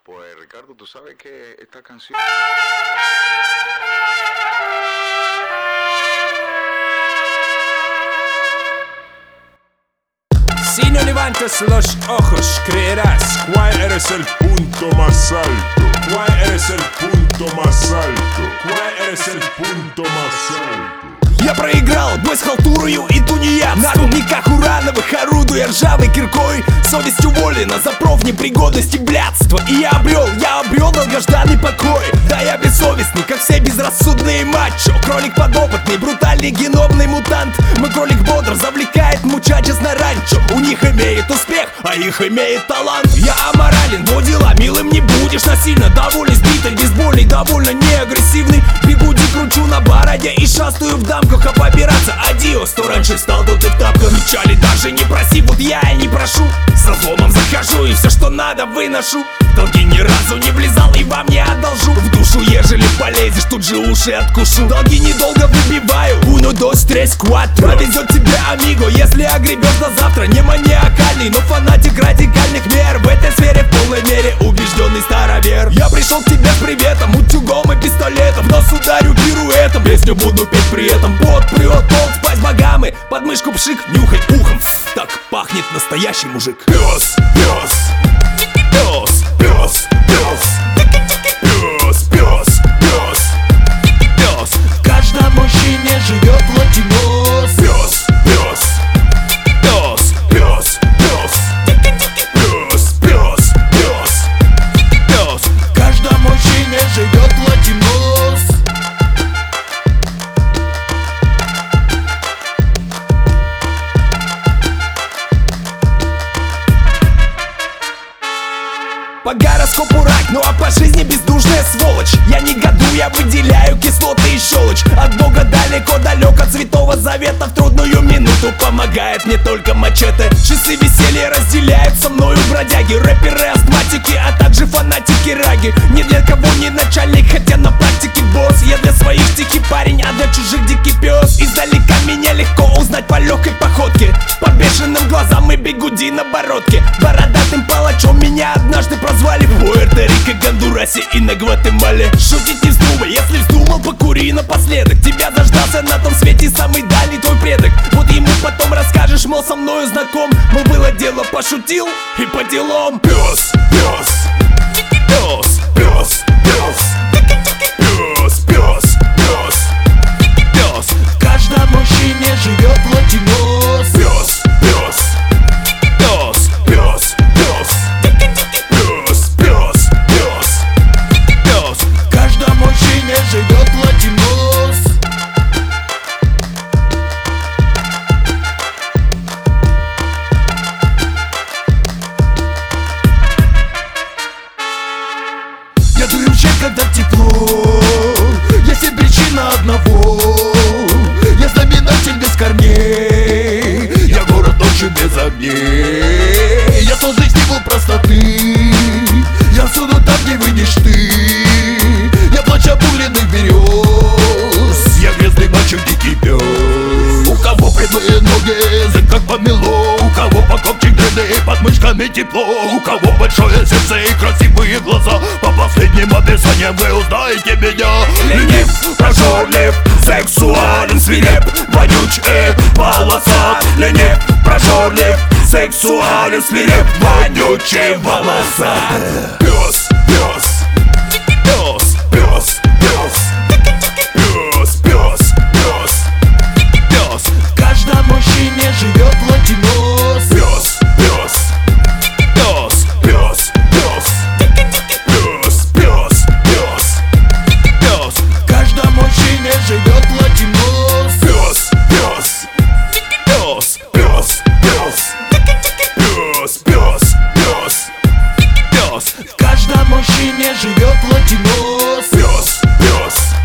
Pues Ricardo, tú sabes que esta canción... Si no levantas los ojos, creerás cuál eres el punto más alto. ¿Cuál eres el punto más alto? ¿Cuál eres el punto más alto? Я проиграл бой с халтурою и тунеядством. На рудниках урановых орудуя ржавой киркой, совестью волена за профнепригодность и блядство. И я обрел долгожданный покой. Да, я бессовестный, как все безрассудные мачо. Кролик подопытный, брутальный геномный мутант. Мой кролик бодр завлекает мучачес на ранчо. У них имеет успех, а их имеет талант. Я аморален, но дела милым не будешь. Насильно довольный, сбитый, бейсбольный, довольно неагрессивный. Бегуди кручу на бороде и шастаю в дамках. А побираться адиос, то раньше стал, то ты в тапках. Печали даже не проси, вот я и не прошу. С разломом захожу и все, что надо, выношу. В долги ни разу не влезал и вам не одолжу. В душу, ежели полезешь, тут же уши откушу. Долги недолго выбиваю, uno, dos, tres, cuatro. Повезет тебе, амиго, если огребешь на завтра. Не маниакальный, но фанатик радикальных мер. В этой сфере в полной мере убежденный старовер. Я пришел к тебе с приветом, утюгом и пистолетом. В нос ударю пируэтом, песню буду петь при этом. Пот прет, пол спать богам и под мышку пшик, нюхай ухом. Так пахнет настоящий мужик. Пес, пес, пес, пес, пес, пес, пес, пес, пес. В каждом мужчине живет латинос. Пес, пес, пес, пес, пес, пес, пес, пес, пес. В каждом мужчине живет латинос. По гороскопу рак, ну а по жизни бездушная сволочь. Я не году, я выделяю кислоты и щелочь. От Бога далеко-далеко, от Святого Завета. В трудную минуту помогает мне только мачете. Часы веселья разделяют со мною бродяги, рэперы, астматики, а также фанатики раги. Ни для кого не начальник, хотя на практике босс. Я для своих тихий парень, а для чужих дикий пес. Издалека меня легко узнать по легкой походке, по бешеным глазам и бигуди на бородке. Бородатым палачом меня однажды прозвали в Пуэрто-Рико, Гондурасе и на Гватемале. Шутить не вздумай, если вздумал, покури напоследок. Тебя дождался на том свете самый дальний твой предок. Вот ему потом расскажешь, мол, со мною знаком. Мол, было дело, пошутил и по делам. Пес, пес, пес, пес, пес, пес, пес, пес, пес. В каждом мужчине живет латинос. Пес, пес, пес, пес, пес, пес, пес, пес, пес. В каждом мужчине живет латинос. Я дую в щель, когда тепло. Я семь причина одного. Я знаменатель без корней. Я город ночью без огней. Я сложный символ простоты. Я суду там, где вынешь ты. Я плачь обугленных берез. Я грязный мачо, дикий пес. У кого прямые ноги, язык как помело. У кого по копчик дряды, под мышками тепло. У кого большое сердце и красивые глаза. По последним описаниям вы узнаете меня. Ленив, прожорлив, сексуален, свиреп, вонюч и волосат. Ленив, прожорлив, сексуален, свиреп, вонючий волосат. Пес, пес, пес, пес, пес, пес, пес, пес, пес. В каждом мужчине живет латинос. Пес, пес, пес, пес, пес, пес, пес, пес, пес. В каждом мужчине живет латинос. Пес, пес, пес, пес, пес, пес, пес, пес, пес. В каждом мужчине живет латинос. Пес, пес.